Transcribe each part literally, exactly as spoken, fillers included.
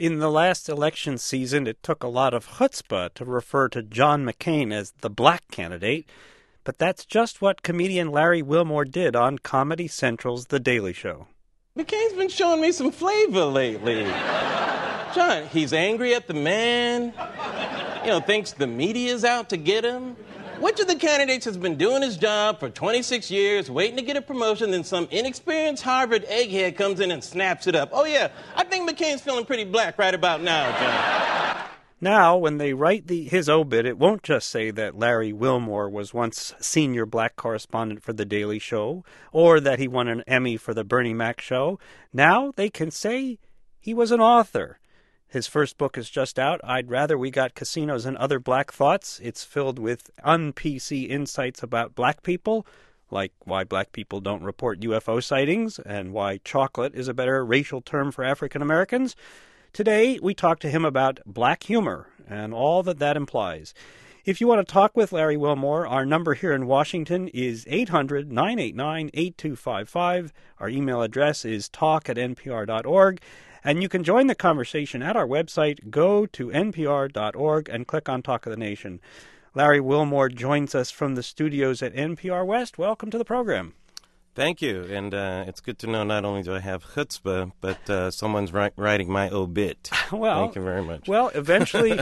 In the last election season, it took a lot of chutzpah to refer to John McCain as the black candidate, but that's just what comedian Larry Wilmore did on Comedy Central's The Daily Show. McCain's been showing me some flavor lately. John, he's angry at the man, you know, thinks the media's out to get him. Which of the candidates has been doing his job for twenty-six years, waiting to get a promotion, then some inexperienced Harvard egghead comes in and snaps it up? Oh, yeah, I think McCain's feeling pretty black right about now, John. Now, when they write the, his obit, it won't just say that Larry Wilmore was once senior black correspondent for The Daily Show, or that he won an Emmy for The Bernie Mac Show. Now they can say he was an author. His first book is just out, I'd Rather We Got Casinos and Other Black Thoughts. It's filled with un-P C insights about black people, like why black people don't report U F O sightings and why chocolate is a better racial term for African Americans. Today, we talk to him about black humor and all that that implies. If you want to talk with Larry Wilmore, our number here in Washington is eight hundred, nine eight nine, eight two five five. Our email address is talk at n p r dot org. And you can join the conversation at our website. Go to n p r dot org and click on Talk of the Nation. Larry Wilmore joins us from the studios at N P R West. Welcome to the program. Thank you, and uh, it's good to know not only do I have chutzpah, but uh, someone's ri- writing my obit. Well, thank you very much. Well, eventually,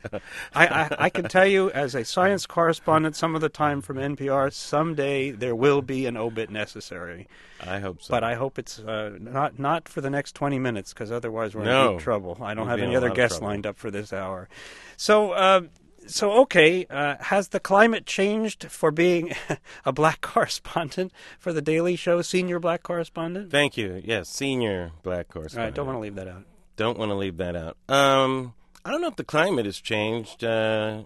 I, I, I can tell you as a science correspondent some of the time from N P R, someday there will be an obit necessary. I hope so. But I hope it's uh, not not for the next twenty minutes, because otherwise we're no. in deep trouble. I don't We'll have be in any a other lot of guests trouble. lined up for this hour. So, uh, so okay, uh, has the climate changed for being a black correspondent for The Daily Show, senior black correspondent? Thank you. Yes, senior black All correspondent. right, don't want to leave that out. Don't want to leave that out. Um, I don't know if the climate has changed. Uh,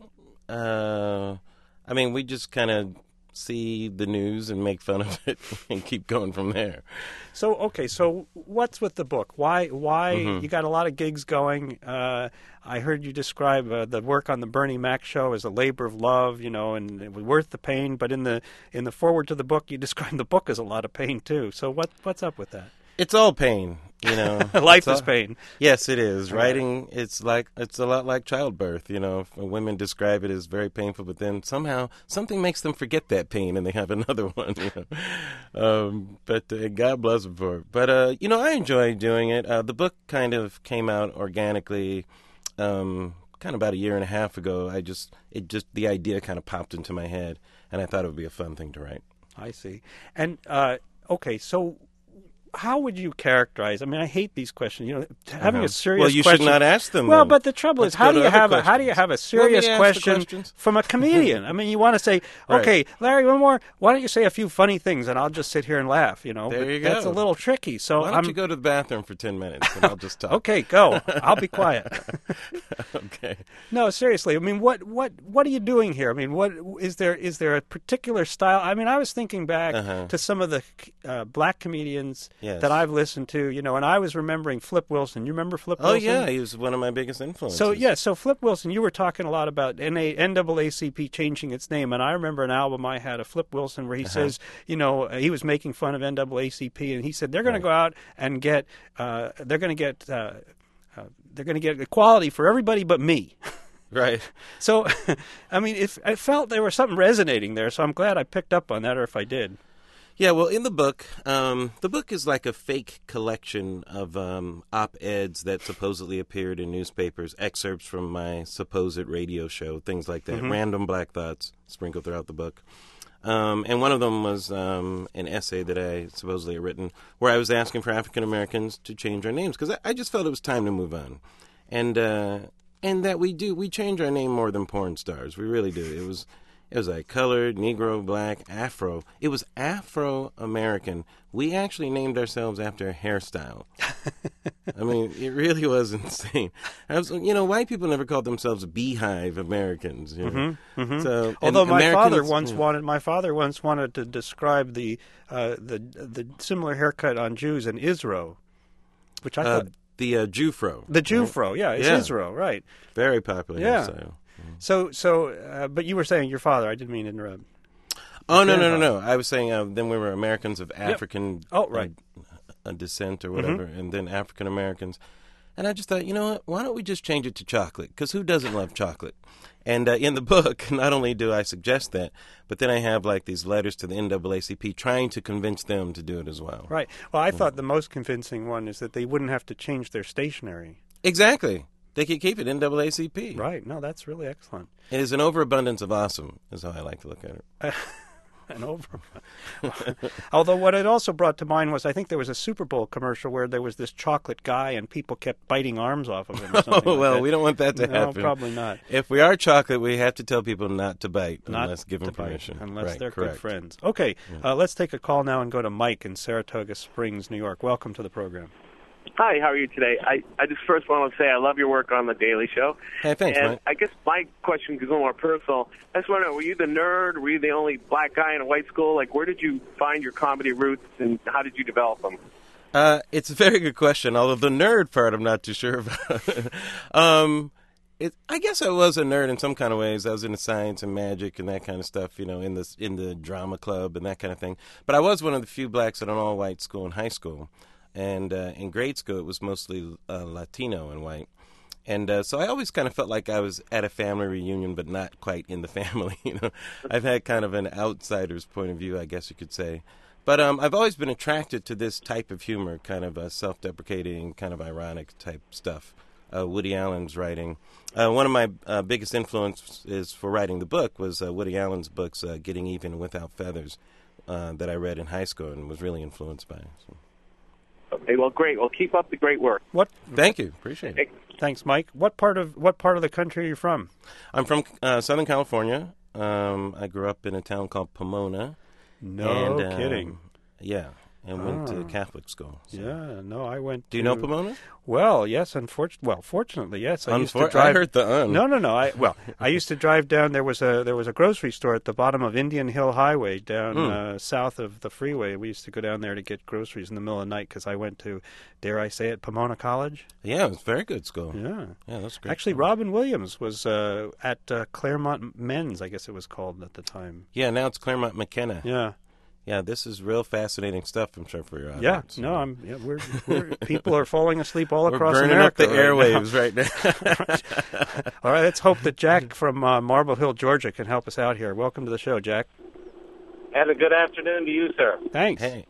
uh, I mean, we just kind of see the news and make fun of it and keep going from there. So, okay, so what's with the book? Why, why, Mm-hmm. you got a lot of gigs going. Uh, I heard you describe uh, the work on the Bernie Mac Show as a labor of love, you know, and it was worth the pain. But in the in the foreword to the book, you describe the book as a lot of pain, too. So what what's up with that? It's all pain, you know. Life It's all- is pain. Yes, it is. Writing, it's like it's a lot like childbirth. You know, women describe it as very painful, but then somehow something makes them forget that pain, and they have another one. You know? um, but uh, God bless them for it. But uh, you know, I enjoy doing it. Uh, the book kind of came out organically, um, kind of about a year and a half ago. I just it just the idea kind of popped into my head, and I thought it would be a fun thing to write. I see. And, uh, okay, so how would you characterize? I mean, I hate these questions. You know, having Uh-huh. a serious Well, you question. should not ask them. Well, then. but the trouble Let's is, how go do to you other have a, how do you questions. have a Want me serious to ask the question questions? from a comedian? I mean, you want to say, Right. okay, Larry Wilmore, why don't you say a few funny things, and I'll just sit here and laugh. You know, There but you that's a go. little tricky. So Why don't I'm you go to the bathroom for ten minutes, and I'll just talk. okay. Go. I'll be quiet. Okay. No, seriously. I mean, what, what, what are you doing here? I mean, what is there? Is there a particular style? I mean, I was thinking back Uh-huh. to some of the uh, black comedians Yes. that I've listened to. You know, and I was remembering Flip Wilson. You remember Flip Oh, Wilson? yeah, he was one of my biggest influences. So, yeah, so Flip Wilson, you were talking a lot about N double A C P changing its name, and I remember an album I had of Flip Wilson where he Uh-huh. says, you know, uh, he was making fun of N double A C P, and he said they're going Right. to go out and get, uh, they're going to get, uh, uh, they're going to get equality for everybody but me. Right. So, I mean, if I felt there was something resonating there, so I'm glad I picked up on that, or if I did. Yeah, well, in the book, um, the book is like a fake collection of um, op-eds that supposedly appeared in newspapers, excerpts from my supposed radio show, things like that, Mm-hmm. random black thoughts sprinkled throughout the book. Um, and one of them was um, an essay that I supposedly had written where I was asking for African Americans to change our names because I, I just felt it was time to move on. And uh, and that we do, we change our name more than porn stars. We really do. It was... It was like colored, Negro, black, Afro. It was Afro-American. We actually named ourselves after a hairstyle. I mean, it really was insane. I was, you know, white people never called themselves Beehive Americans. You know? Mm-hmm, mm-hmm. So, and although my Americans- father once wanted, my father once wanted to describe the uh, the the similar haircut on Jews in Israel, which I uh, thought the uh, Jewfro. the Jewfro, yeah, it's Yeah. Israel, right? Very popular Yeah. hairstyle. So, so, uh, but you were saying your father. I didn't mean to interrupt. Oh, no, no, no, grandfather. no. I was saying uh, then we were Americans of African Oh, right. uh, uh, descent or whatever, Mm-hmm. and then African Americans. And I just thought, you know what? Why don't we just change it to chocolate? Because who doesn't love chocolate? And uh, in the book, not only do I suggest that, but then I have like these letters to the N double A C P trying to convince them to do it as well. Right. Well, I yeah. thought the most convincing one is that they wouldn't have to change their stationery. Exactly. They could keep it N double A C P. Right. No, that's really excellent. It is an overabundance of awesome, is how I like to look at it. Uh, an over. Although what it also brought to mind was I think there was a Super Bowl commercial where there was this chocolate guy and people kept biting arms off of him or something Oh, well, like that. we don't want that to no, happen. No, probably not. If we are chocolate, we have to tell people not to bite not unless given to permission. Bite, unless right, they're correct. good friends. Okay, yeah. uh, let's take a call now and go to Mike in Saratoga Springs, New York. Welcome to the program. Hi, how are you today? I, I just first want to say I love your work on The Daily Show. Hey, thanks, and Mike. I guess my question is a little more personal. I just want to know, were you the nerd? Were you the only black guy in a white school? Like, where did you find your comedy roots, and how did you develop them? Uh, it's a very good question, although the nerd part I'm not too sure about. um, it, I guess I was a nerd in some kind of ways. I was into science and magic and that kind of stuff, you know, in the, in the drama club and that kind of thing. But I was one of the few blacks at an all-white school in high school. And uh, in grade school, it was mostly uh, Latino and white. And uh, so I always kind of felt like I was at a family reunion, but not quite in the family. You know, I've had kind of an outsider's point of view, I guess you could say. But um, I've always been attracted to this type of humor, kind of uh, self-deprecating, kind of ironic type stuff. Uh, Woody Allen's writing. Uh, one of my uh, biggest influences for writing the book was uh, Woody Allen's books, uh, Getting Even and Without Feathers, uh, that I read in high school and was really influenced by. So. Okay, well, great. Well, keep up the great work. What? Thank you. Appreciate it. Thanks, Mike. What part of what part of the country are you from? I'm from uh, Southern California. Um, I grew up in a town called Pomona. No and, um, kidding. Yeah, and went Ah. to Catholic school. So. Yeah, no, I went. Do you to, know Pomona? Well, yes, unfortunately. Well, fortunately, yes. I used to Unfor- drive. I heard the un. No, no, no. I well, I used to drive down. There was a there was a grocery store at the bottom of Indian Hill Highway down Mm. uh, south of the freeway. We used to go down there to get groceries in the middle of the night because I went to, dare I say it, Pomona College. Yeah, it was a very good school. Yeah, yeah, that's great. Actually, school. Robin Williams was uh, at uh, Claremont Men's, I guess it was called at the time. Yeah, now it's Claremont McKenna. Yeah. Yeah, this is real fascinating stuff, I'm sure, for your audience. Yeah, no, I'm. Yeah, we're, we're people are falling asleep all We're across burning America up the right airwaves now. right now. All right, let's hope that Jack from uh, Marble Hill, Georgia, can help us out here. Welcome to the show, Jack. And a good afternoon to you, sir. Thanks. Hey,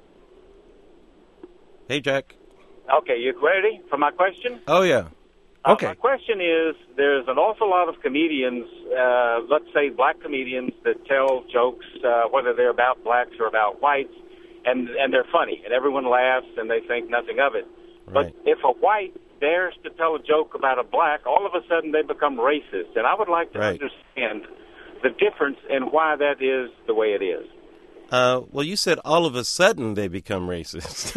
hey, Jack. Okay, you ready for my question? Oh yeah. Uh, Okay. My question is, there's an awful lot of comedians, uh, let's say black comedians, that tell jokes, uh, whether they're about blacks or about whites, and and they're funny, and everyone laughs, and they think nothing of it. Right. But if a white dares to tell a joke about a black, all of a sudden they become racist. And I would like to Right. understand the difference and why that is the way it is. Uh, well, you said all of a sudden they become racist.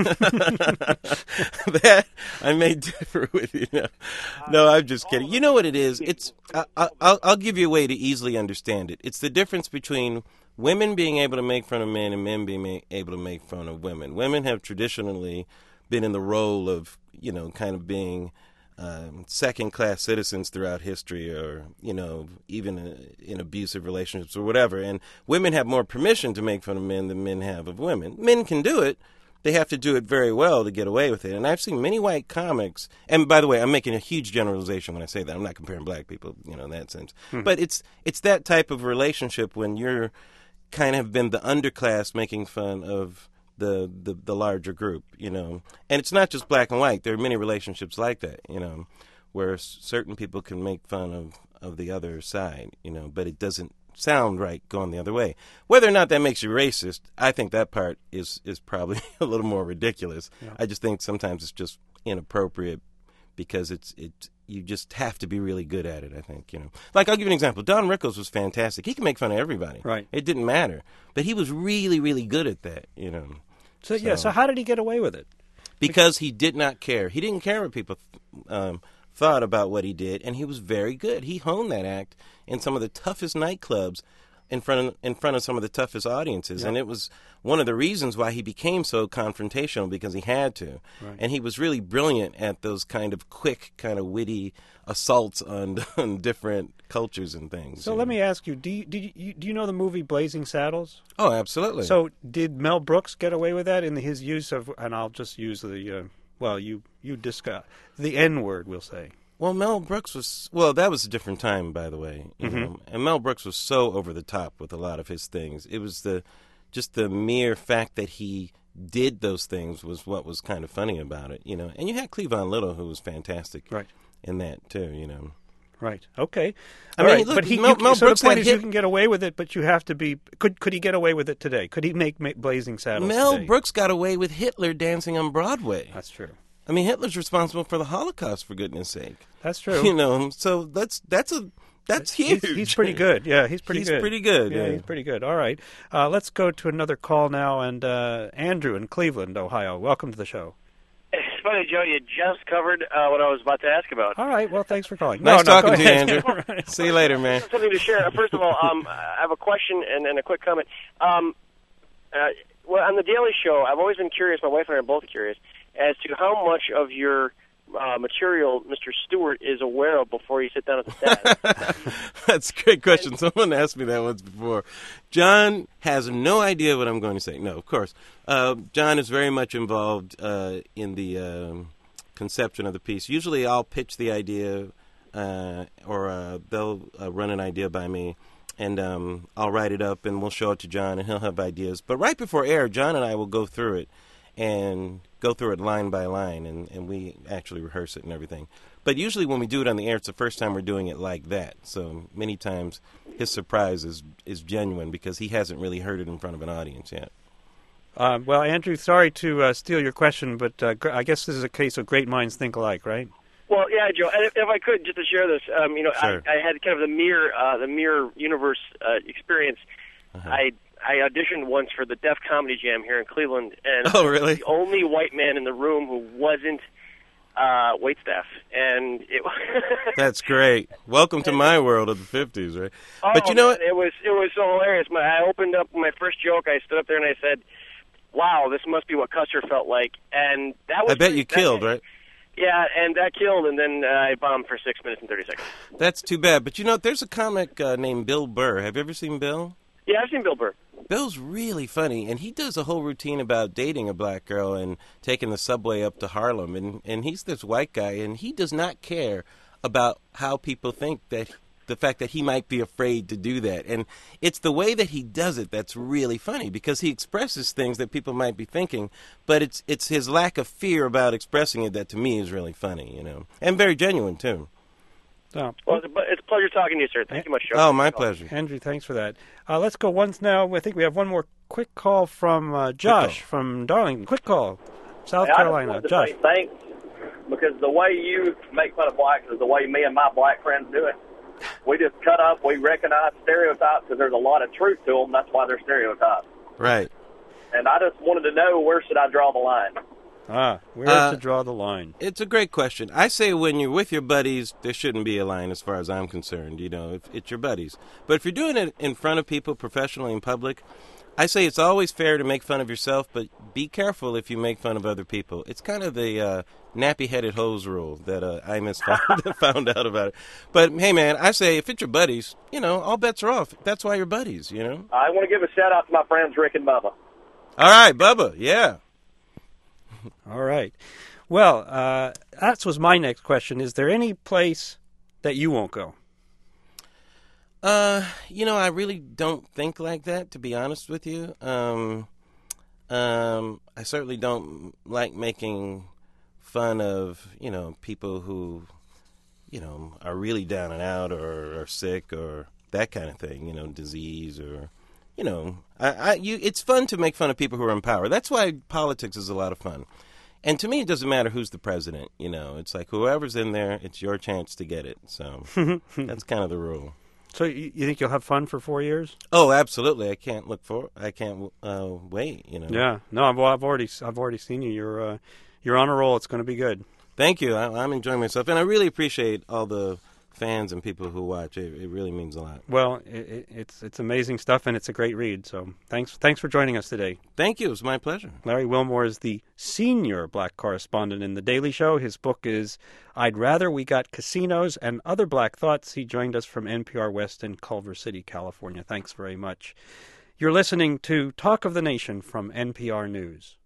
That I may differ with you. No, no, I'm just kidding. You know what it is? It's I, I, I'll, I'll give you a way to easily understand it. It's the difference between women being able to make fun of men and men being ma- able to make fun of women. Women have traditionally been in the role of, you know, kind of being um, second-class citizens throughout history, or, you know, even uh, in abusive relationships or whatever. And women have more permission to make fun of men than men have of women. Men can do it. They have to do it very well to get away with it. And I've seen many white comics, and by the way, I'm making a huge generalization when I say that. I'm not comparing black people, you know, in that sense. Hmm. But it's it's that type of relationship when you're kind of been the underclass making fun of the, the, the larger group, you know. And it's not just black and white. There are many relationships like that, you know, where s- certain people can make fun of, of the other side, you know, but it doesn't sound right going the other way. Whether or not that makes you racist, I think that part is, is probably a little more ridiculous. Yeah. I just think sometimes it's just inappropriate because it's it you just have to be really good at it, I think, you know. Like, I'll give you an example. Don Rickles was fantastic. He can make fun of everybody. Right. It didn't matter. But he was really, really good at that, you know. So, yeah, so how did he get away with it? Because he did not care. He didn't care what people um, thought about what he did, and he was very good. He honed that act in some of the toughest nightclubs in front of, in front of some of the toughest audiences. Yeah. And it was one of the reasons why he became so confrontational, because he had to. Right. And he was really brilliant at those kind of quick, kind of witty assaults on, on different cultures and things. So you let know. me ask you, do you, did you, do you know the movie Blazing Saddles? Oh, absolutely. So did Mel Brooks get away with that in his use of, and I'll just use the, uh, well, you you discuss the N word, we'll say. Well, Mel Brooks was, well, that was a different time, by the way. You Mm-hmm. know? And Mel Brooks was so over the top with a lot of his things. It was the, just the mere fact that he did those things was what was kind of funny about it, you know. And you had Cleavon Little, who was fantastic Right. in that, too, you know. Right. Okay. I All mean, right. look, but he, Mel- you, Mel so Brooks the point had is, hit- you can get away with it, but you have to be. Could could he get away with it today? Could he make, make Blazing Saddles? Mel today? Brooks got away with Hitler dancing on Broadway. That's true. I mean, Hitler's responsible for the Holocaust, for goodness sake. That's true. You know, so that's that's a that's huge. He's, he's pretty good. Yeah, he's pretty He's good. pretty good, Yeah, yeah. he's pretty good. All right. Uh, let's go to another call now. And uh, Andrew in Cleveland, Ohio. Welcome to the show. It's funny, Joe, you just covered uh, what I was about to ask about. All right. Well, thanks for calling. Nice no, no, talking go to you, ahead. Andrew. All right. See you later, man. Something to share. First of all, um, I have a question and, and a quick comment. Um, uh, well, on the Daily Show, I've always been curious, my wife and I are both curious, as to how much of your uh, material Mister Stewart is aware of before you sit down at the desk. That's a great question. Someone asked me that once before. John has no idea what I'm going to say. No, of course. Uh, John is very much involved uh, in the um, conception of the piece. Usually I'll pitch the idea uh, or uh, they'll uh, run an idea by me, and um, I'll write it up, and we'll show it to John, and he'll have ideas. But right before air, John and I will go through it and go through it line by line, and, and we actually rehearse it and everything. But usually when we do it on the air, it's the first time we're doing it like that. So many times his surprise is, is genuine because he hasn't really heard it in front of an audience yet. Uh, well, Andrew, sorry to uh, steal your question, but uh, gr- I guess this is a case of great minds think alike, right? Well, yeah, Joe. And if, if I could, just to share this, um, you know, Sure. I, I had kind of the mirror, uh, the mirror universe uh, experience. Uh-huh. I I auditioned once for the Def Comedy Jam here in Cleveland, and Oh, really? the only white man in the room who wasn't uh, waitstaff, and it. That's great. Welcome to my world of the fifties, right? Oh, But you know man, what? It was it was so hilarious. My, I opened up my first joke. I stood up there and I said, "Wow, this must be what Custer felt like." And that was. I bet you that- killed, right? Yeah, and that killed, and then uh, I bombed for six minutes and thirty seconds. That's too bad. But you know, there's a comic uh, named Bill Burr. Have you ever seen Bill? Yeah, I've seen Bill Burr. Bill's really funny, and he does a whole routine about dating a black girl and taking the subway up to Harlem. And, and he's this white guy, and he does not care about how people think that the fact that he might be afraid to do that. And it's the way that he does it that's really funny, because he expresses things that people might be thinking, but it's it's his lack of fear about expressing it that to me is really funny, you know, and very genuine too. So, Well, it's a, it's a pleasure talking to you, sir. Thank you much, Joe. Oh, my pleasure. Andrew, thanks for that. Uh, let's go once now. I think we have one more quick call from uh, Josh call. from Darlington. Quick call, South Hey, I just Carolina. wanted to Josh. say thanks, because the way you make fun of blacks is the way me and my black friends do it. We just cut up, we recognize stereotypes because there's a lot of truth to them. That's why they're stereotypes. Right. And I just wanted to know, where should I draw the line? Ah, where Uh, to draw the line? It's a great question. I say when you're with your buddies, there shouldn't be a line as far as I'm concerned. You know, if it's your buddies. But if you're doing it in front of people, professionally in public, I say it's always fair to make fun of yourself, but be careful if you make fun of other people. It's kind of the uh, nappy-headed hose rule that uh, Imus found, found out about it. But, hey, man, I say if it's your buddies, you know, all bets are off. That's why you're buddies, you know? I want to give a shout-out to my friends Rick and Bubba. All right, Bubba, yeah. All right. Well, uh, that was my next question. Is there any place that you won't go? Uh, you know, I really don't think like that, to be honest with you. Um, um, I certainly don't like making fun of, you know, people who, you know, are really down and out or are sick or that kind of thing, you know, disease or, you know, I, I, you, it's fun to make fun of people who are in power. That's why politics is a lot of fun. And to me, it doesn't matter who's the president, you know. It's like whoever's in there, it's your chance to get it. So that's kind of the rule. So you, you think you'll have fun for four years? Oh, absolutely! I can't look for. I can't uh, wait. You know. Yeah. No, I've, well, I've already I've already seen you. You're uh, you're on a roll. It's going to be good. Thank you. I, I'm enjoying myself, and I really appreciate all the fans and people who watch. It, it really means a lot. Well, it, it, it's it's amazing stuff, and it's a great read. So thanks thanks for joining us today. Thank you. It was my pleasure. Larry Wilmore is the senior black correspondent in The Daily Show. His book is I'd Rather We Got Casinos and Other Black Thoughts. He joined us from N P R West in Culver City, California. Thanks very much. You're listening to Talk of the Nation from N P R News.